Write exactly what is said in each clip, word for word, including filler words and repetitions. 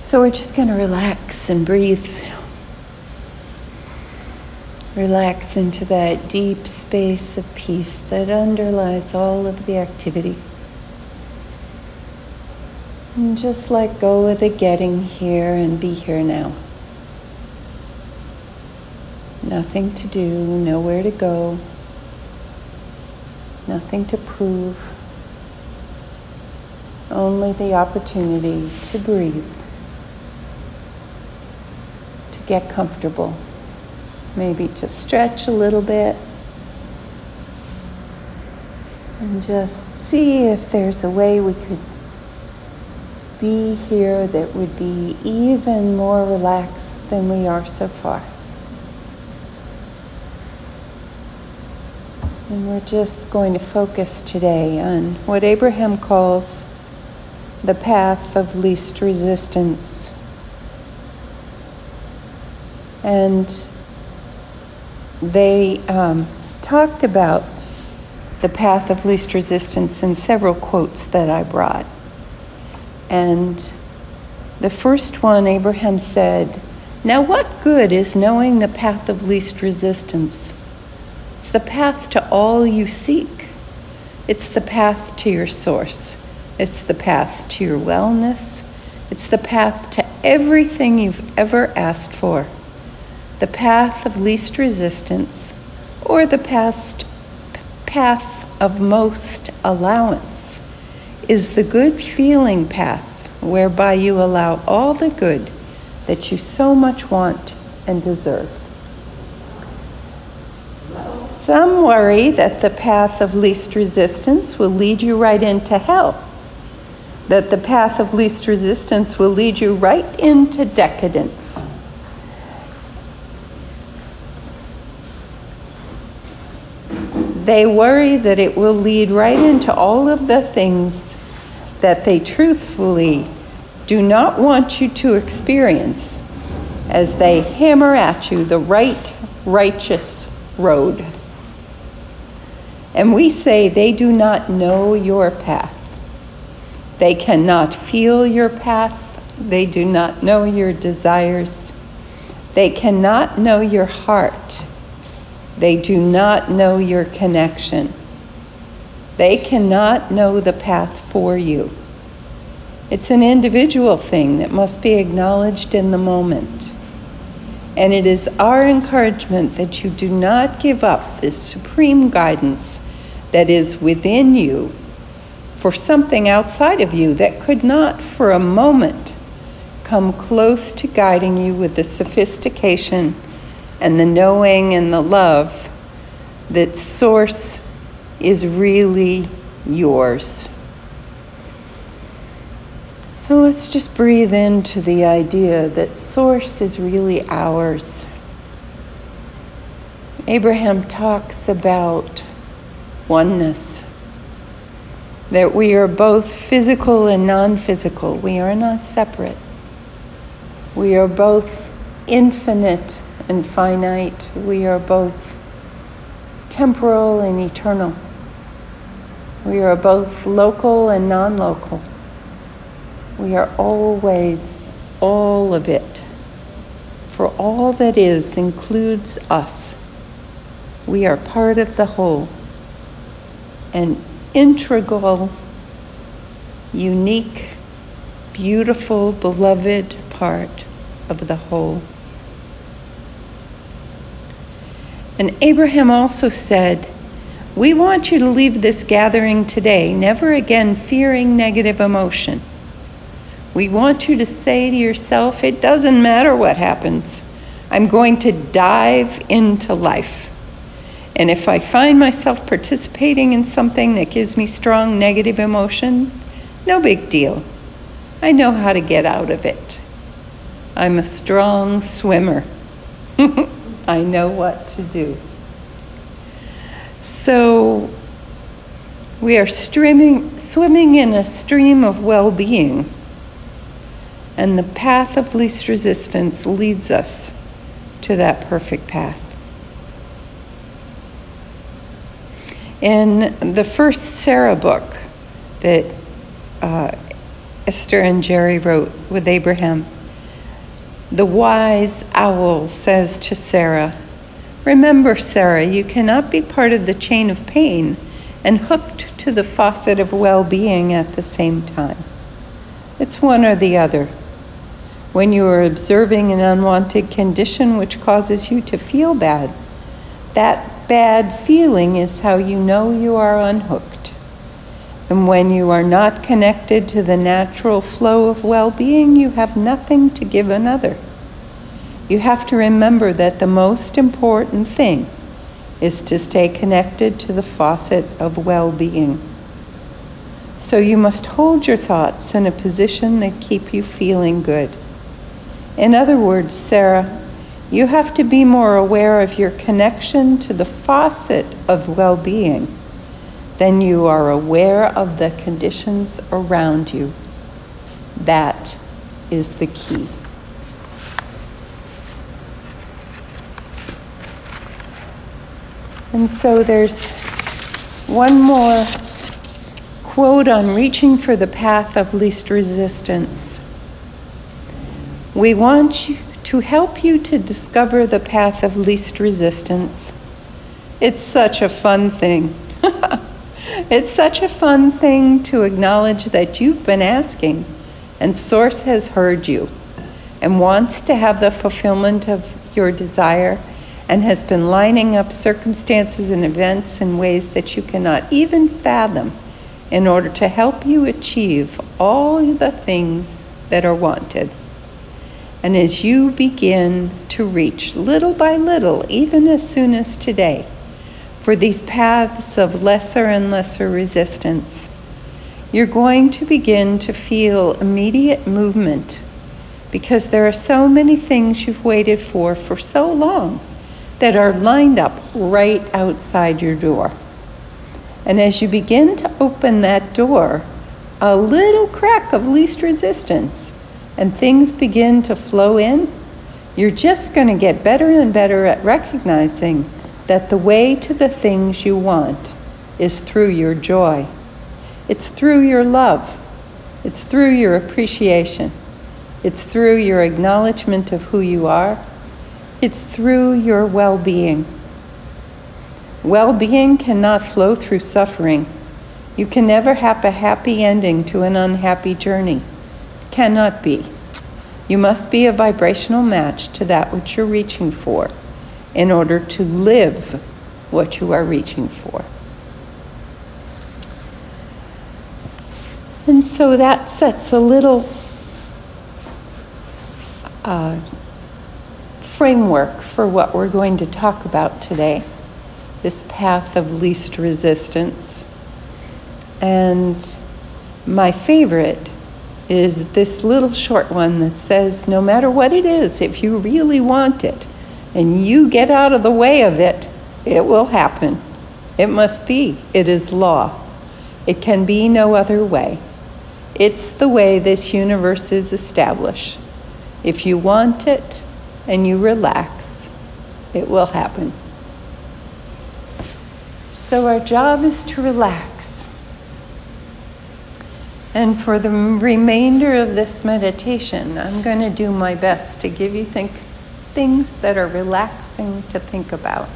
So we're just going to relax and breathe. Relax into that deep space of peace that underlies all of the activity. And just let go of the getting here and be here now. Nothing to do, nowhere to go, nothing to prove, only the opportunity to breathe, to get comfortable, maybe to stretch a little bit, and just see if there's a way we could be here that would be even more relaxed than we are so far. And we're just going to focus today on what Abraham calls the path of least resistance. And they um, talked about the path of least resistance in several quotes that I brought. And the first one, Abraham said, "Now what good is knowing the path of least resistance? It's the path to all you seek. It's the path to your source. It's the path to your wellness. It's the path to everything you've ever asked for. The path of least resistance, or the past path of most allowance, is the good feeling path whereby you allow all the good that you so much want and deserve." Some worry that the path of least resistance will lead you right into hell, that the path of least resistance will lead you right into decadence. They worry that it will lead right into all of the things that they truthfully do not want you to experience as they hammer at you the right, righteous road. And we say they do not know your path. They cannot feel your path. They do not know your desires. They cannot know your heart. They do not know your connection. They cannot know the path for you. It's an individual thing that must be acknowledged in the moment. And it is our encouragement that you do not give up this supreme guidance that is within you for something outside of you that could not for a moment come close to guiding you with the sophistication and the knowing and the love that Source is really yours. So let's just breathe into the idea that Source is really ours. Abraham talks about oneness, that we are both physical and non-physical. We are not separate. We are both infinite and finite. We are both temporal and eternal. We are both local and non-local. We are always all of it. For all that is includes us. We are part of the whole, an integral, unique, beautiful, beloved part of the whole. And Abraham also said, "We want you to leave this gathering today, never again fearing negative emotion. We want you to say to yourself, it doesn't matter what happens. I'm going to dive into life. And if I find myself participating in something that gives me strong negative emotion, no big deal. I know how to get out of it. I'm a strong swimmer. I know what to do." So we are streaming, swimming in a stream of well-being, and the path of least resistance leads us to that perfect path. In the first Sarah book that uh, Esther and Jerry wrote with Abraham, The wise owl says to Sarah, "Remember, Sarah, you cannot be part of the chain of pain and hooked to the faucet of well-being at the same time. It's one or the other. When you are observing an unwanted condition which causes you to feel bad, that bad feeling is how you know you are unhooked. And when you are not connected to the natural flow of well-being, you have nothing to give another. You have to remember that the most important thing is to stay connected to the faucet of well-being. So you must hold your thoughts in a position that keep you feeling good. In other words, Sarah, you have to be more aware of your connection to the faucet of well-being than you are aware of the conditions around you. That is the key. And so there's one more quote on reaching for the path of least resistance. We want you to help you to discover the path of least resistance. It's such a fun thing. It's such a fun thing to acknowledge that you've been asking, and Source has heard you and wants to have the fulfillment of your desire, and has been lining up circumstances and events in ways that you cannot even fathom in order to help you achieve all the things that are wanted. And as you begin to reach little by little, even as soon as today, for these paths of lesser and lesser resistance, you're going to begin to feel immediate movement, because there are so many things you've waited for for so long that are lined up right outside your door. And as you begin to open that door, a little crack of least resistance, and things begin to flow in, you're just going to get better and better at recognizing that the way to the things you want is through your joy. It's through your love. It's through your appreciation. It's through your acknowledgement of who you are. It's through your well-being. Well-being cannot flow through suffering. You can never have a happy ending to an unhappy journey. Cannot be. You must be a vibrational match to that which you're reaching for in order to live what you are reaching for. And so that sets a little uh, framework for what we're going to talk about today, this path of least resistance. And my favorite is this little short one that says, no matter what it is, if you really want it and you get out of the way of it, it will happen. It must be. It is law. It can be no other way. It's the way this universe is established. If you want it and you relax, it will happen. So our job is to relax. And for the remainder of this meditation, I'm going to do my best to give you think, things that are relaxing to think about.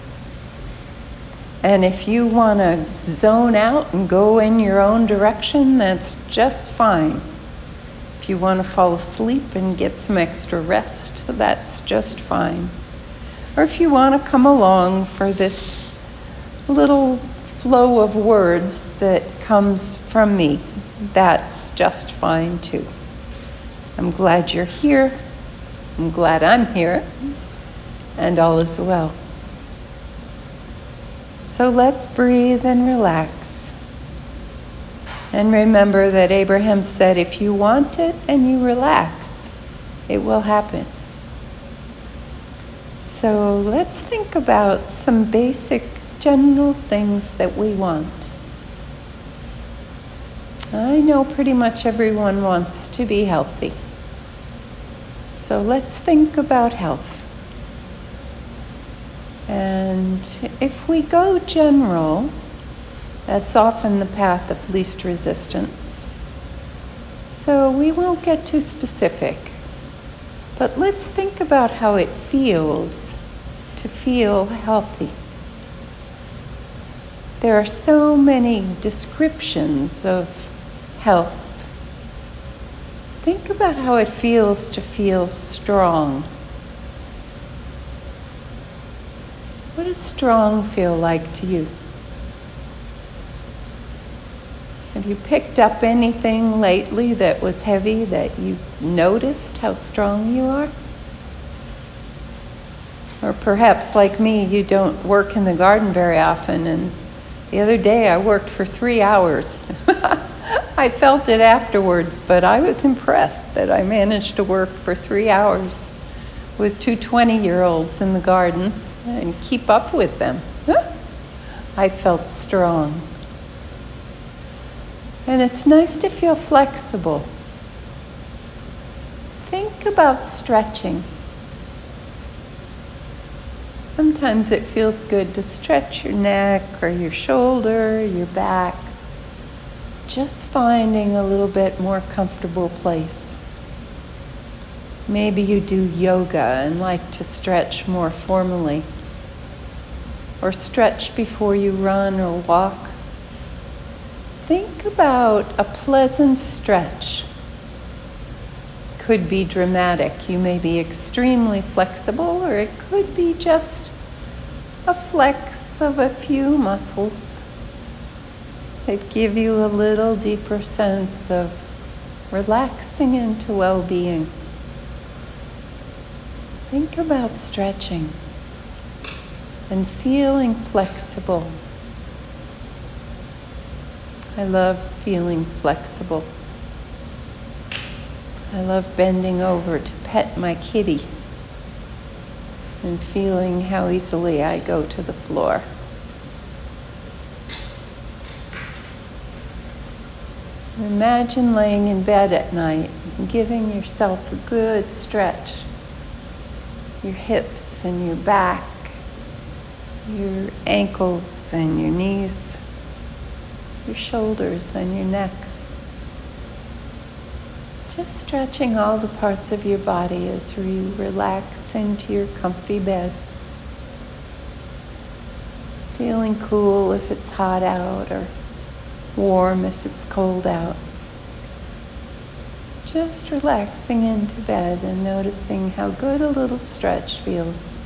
And if you want to zone out and go in your own direction, that's just fine. If you want to fall asleep and get some extra rest, that's just fine. Or if you want to come along for this little flow of words that comes from me, that's just fine too. I'm glad you're here. I'm glad I'm here. And all is well. So let's breathe and relax. And remember that Abraham said, if you want it and you relax, it will happen. So let's think about some basic general things that we want. I know pretty much everyone wants to be healthy. So let's think about health. And if we go general, that's often the path of least resistance. So we won't get too specific. But let's think about how it feels to feel healthy. There are so many descriptions of health. Think about how it feels to feel strong. What does strong feel like to you? Have you picked up anything lately that was heavy that you noticed how strong you are? Or perhaps, like me, you don't work in the garden very often, and the other day I worked for three hours. I felt it afterwards, but I was impressed that I managed to work for three hours with two twenty-year-olds in the garden and keep up with them. I felt strong. And it's nice to feel flexible. Think about stretching. Sometimes it feels good to stretch your neck or your shoulder, your back. Just finding a little bit more comfortable place. Maybe you do yoga and like to stretch more formally. Or stretch before you run or walk. Think about a pleasant stretch. Could be dramatic. You may be extremely flexible, or it could be just a flex of a few muscles that give you a little deeper sense of relaxing into well-being. Think about stretching and feeling flexible. I love feeling flexible. I love bending over to pet my kitty and feeling how easily I go to the floor. Imagine laying in bed at night and giving yourself a good stretch. Your hips and your back, your ankles and your knees, your shoulders and your neck. Just stretching all the parts of your body as you relax into your comfy bed. Feeling cool if it's hot out, or warm if it's cold out. Just relaxing into bed and noticing how good a little stretch feels.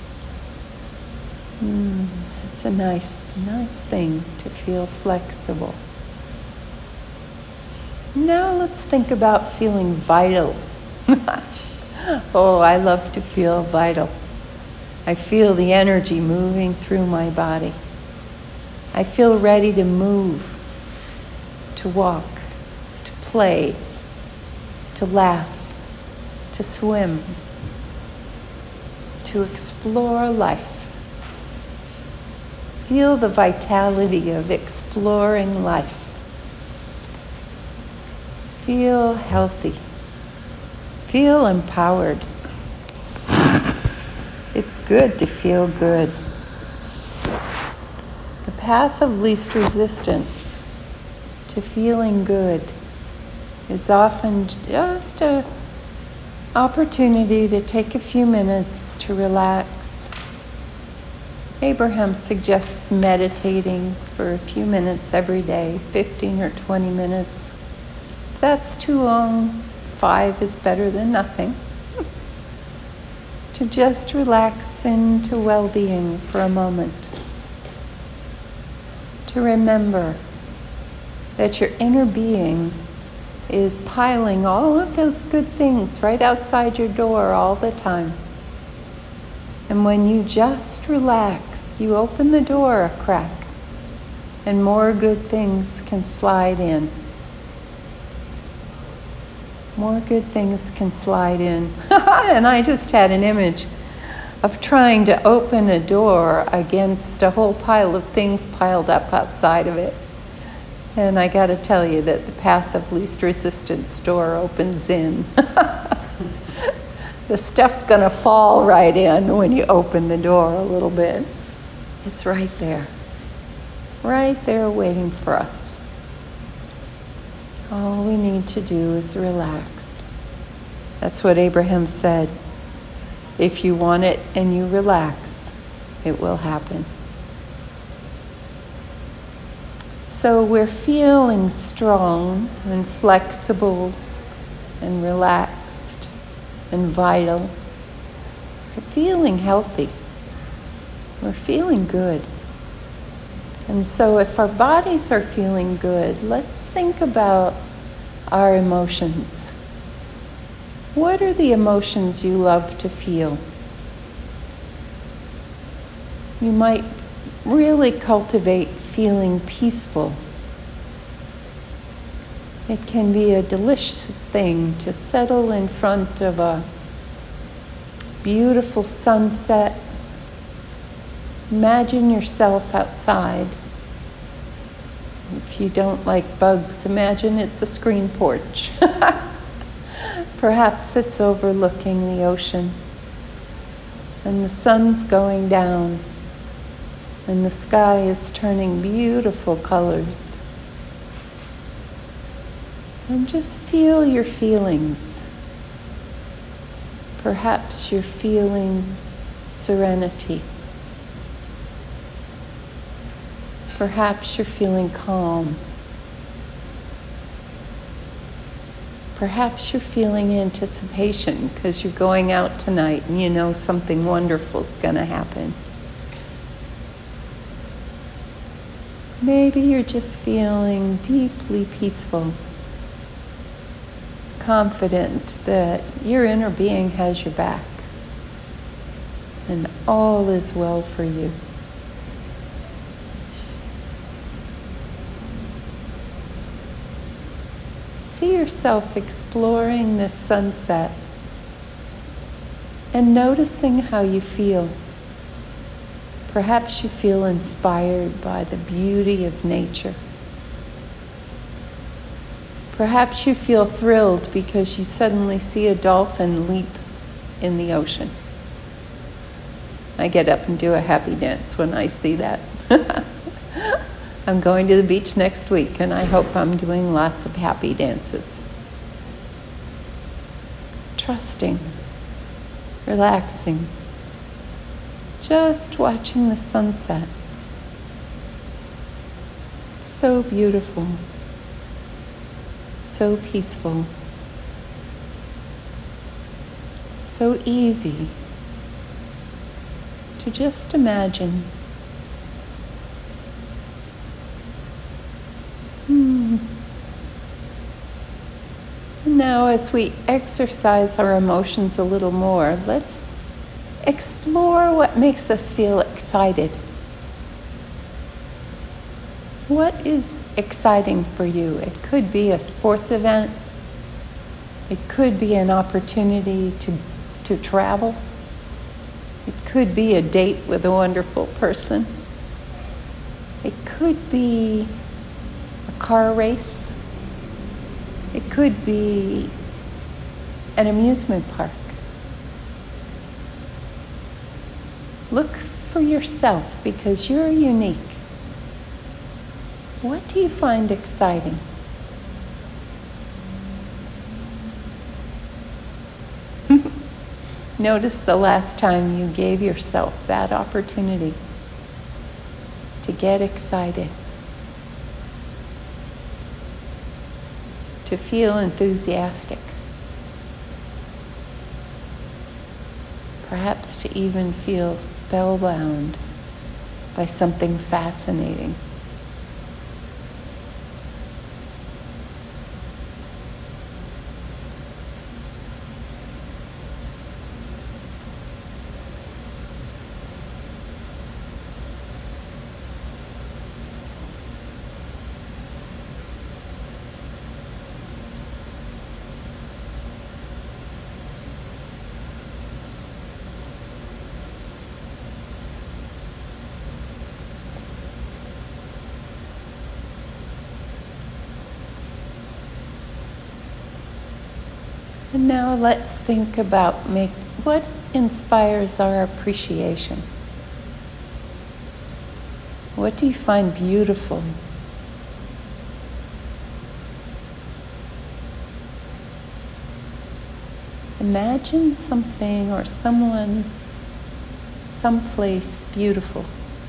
Mm, it's a nice, nice thing to feel flexible. Now let's think about feeling vital. Oh, I love to feel vital. I feel the energy moving through my body. I feel ready to move, to walk, to play, to laugh, to swim, to explore life. Feel the vitality of exploring life. Feel healthy. Feel empowered. It's good to feel good. The path of least resistance to feeling good is often just an opportunity to take a few minutes to relax. Abraham suggests meditating for a few minutes every day, fifteen or twenty minutes. If that's too long, five is better than nothing. To just relax into well-being for a moment. To remember that your inner being is piling all of those good things right outside your door all the time. And when you just relax, you open the door a crack, and more good things can slide in. More good things can slide in. And I just had an image of trying to open a door against a whole pile of things piled up outside of it. And I got to tell you that the path of least resistance door opens in. The stuff's going to fall right in when you open the door a little bit. It's right there. Right there waiting for us. All we need to do is relax. That's what Abraham said. If you want it and you relax, it will happen. So we're feeling strong and flexible and relaxed and vital. We're feeling healthy. We're feeling good. And so if our bodies are feeling good, let's think about our emotions. What are the emotions you love to feel? You might really cultivate feeling peaceful. It can be a delicious thing to settle in front of a beautiful sunset. Imagine yourself outside. If you don't like bugs, imagine it's a screen porch. Perhaps it's overlooking the ocean. And the sun's going down. And the sky is turning beautiful colors. And just feel your feelings. Perhaps you're feeling serenity. Perhaps you're feeling calm. Perhaps you're feeling anticipation because you're going out tonight and you know something wonderful is going to happen. Maybe you're just feeling deeply peaceful, confident that your inner being has your back and all is well for you. See yourself exploring this sunset and noticing how you feel. Perhaps you feel inspired by the beauty of nature. Perhaps you feel thrilled because you suddenly see a dolphin leap in the ocean. I get up and do a happy dance when I see that. I'm going to the beach next week, and I hope I'm doing lots of happy dances. Trusting, relaxing, just watching the sunset. So beautiful, so peaceful, so easy to just imagine. Hmm. Now, as we exercise our emotions a little more, let's explore what makes us feel excited. What is exciting for you? It could be a sports event. It could be an opportunity to, to travel. It could be a date with a wonderful person. It could be a car race. It could be an amusement park. Look for yourself because you're unique. What do you find exciting? Notice the last time you gave yourself that opportunity to get excited, to feel enthusiastic, perhaps to even feel spellbound by something fascinating. And now let's think about make, what inspires our appreciation. What do you find beautiful? imagine something or someone, someplace beautiful.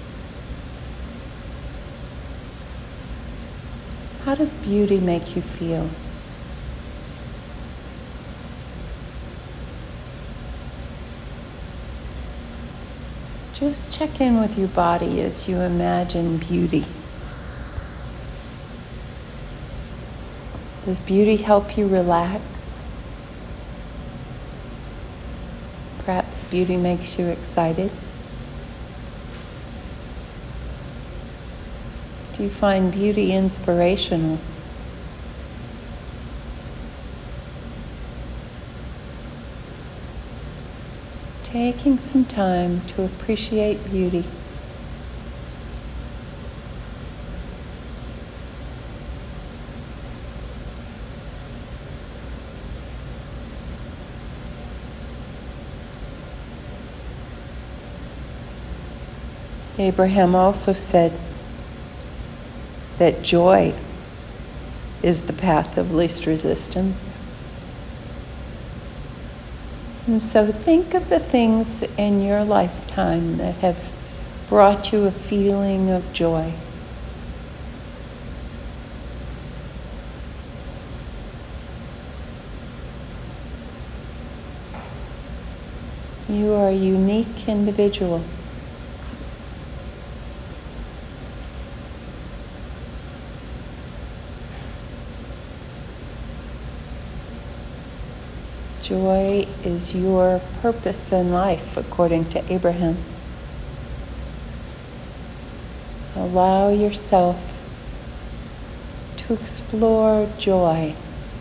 How does beauty make you feel? Just check in with your body as you imagine beauty. Does beauty help you relax? Perhaps beauty makes you excited. Do you find beauty inspirational? Taking some time to appreciate beauty. Abraham also said that joy is the path of least resistance. And so think of the things in your lifetime that have brought you a feeling of joy. You are a unique individual. Joy is your purpose in life, according to Abraham. Allow yourself to explore joy.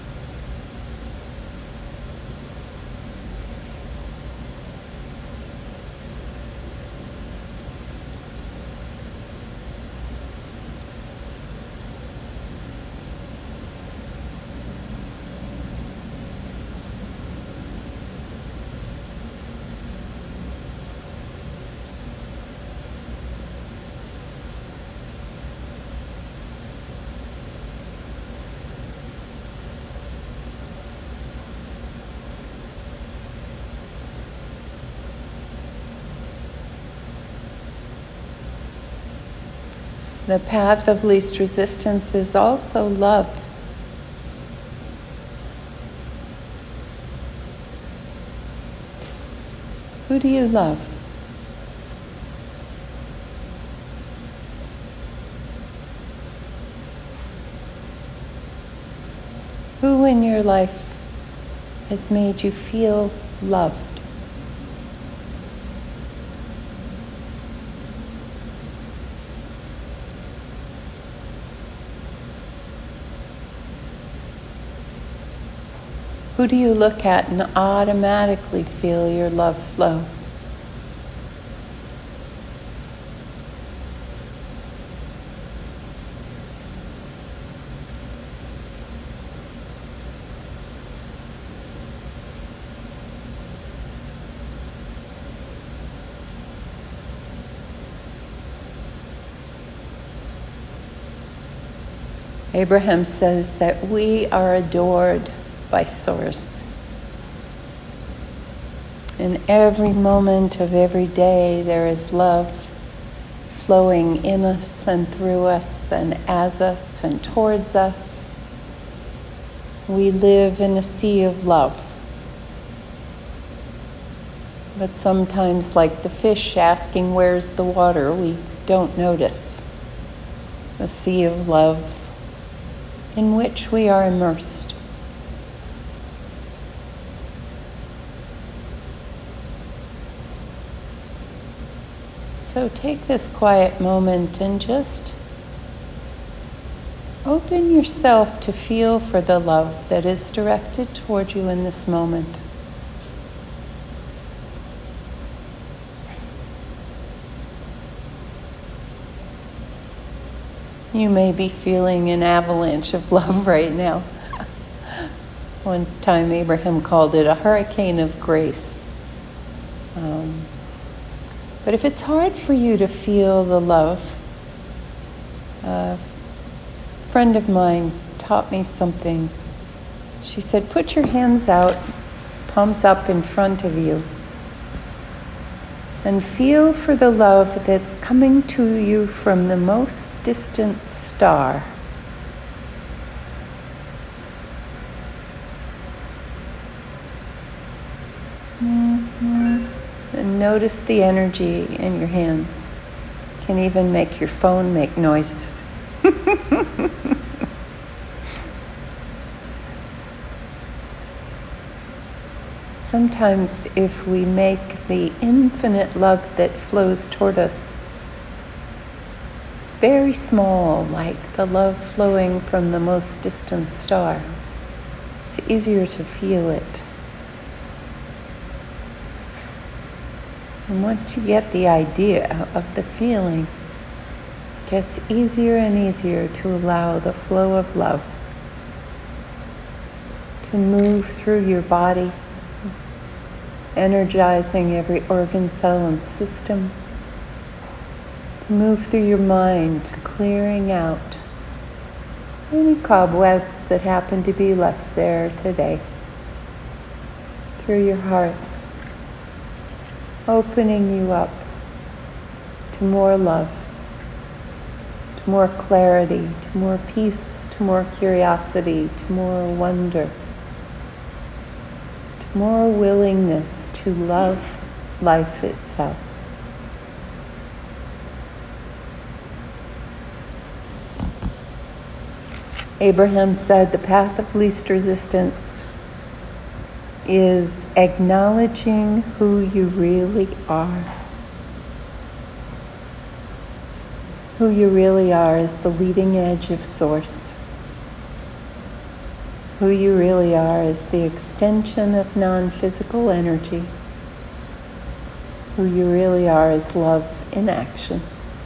The path of least resistance is also love. Who do you love? Who in your life has made you feel loved? Who do you look at and automatically feel your love flow? Abraham says that we are adored by Source. In every moment of every day, there is love flowing in us and through us and as us and towards us. We live in a sea of love. But sometimes, like the fish asking, "Where's the water?" we don't notice the sea of love in which we are immersed. So take this quiet moment and just open yourself to feel for the love that is directed toward you in this moment. You may be feeling an avalanche of love right now. One time Abraham called it a hurricane of grace. Um, But if it's hard for you to feel the love, a friend of mine taught me something. She said, put your hands out palms up in front of you. And feel for the love that's coming to you from the most distant star. Mm-hmm. And notice the energy in your hands. You can even make your phone make noises. Sometimes if we make the infinite love that flows toward us very small, like the love flowing from the most distant star, it's easier to feel it. And once you get the idea of the feeling, it gets easier and easier to allow the flow of love to move through your body, energizing every organ, cell, and system, to move through your mind, clearing out any cobwebs that happen to be left there today, through your heart, opening you up to more love, to more clarity, to more peace, to more curiosity, to more wonder, to more willingness to love life itself. Abraham said the path of least resistance is acknowledging who you really are. Who you really are is the leading edge of Source. Who you really are is the extension of non-physical energy. Who you really are is love in action.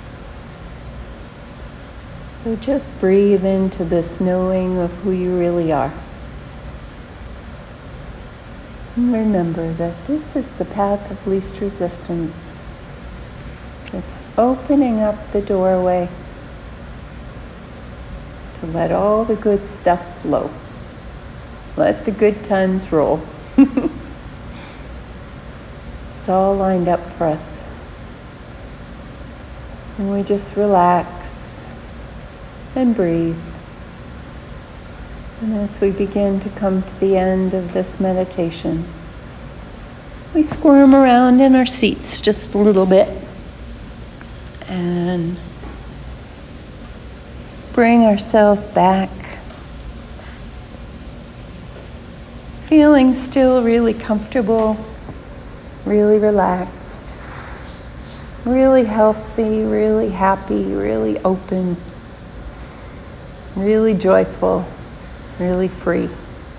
So just breathe into this knowing of who you really are. And remember that this is the path of least resistance. It's opening up the doorway to let all the good stuff flow. Let the good times roll. It's all lined up for us. And we just relax and breathe. And as we begin to come to the end of this meditation, we squirm around in our seats just a little bit and bring ourselves back, feeling still really comfortable, really relaxed, really healthy, really happy, really open, really joyful, really free.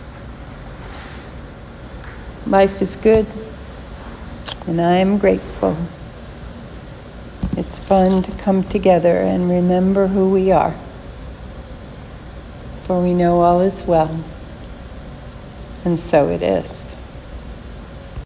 Life is good, and I am grateful. It's fun to come together and remember who we are, for we know all is well, and so it is.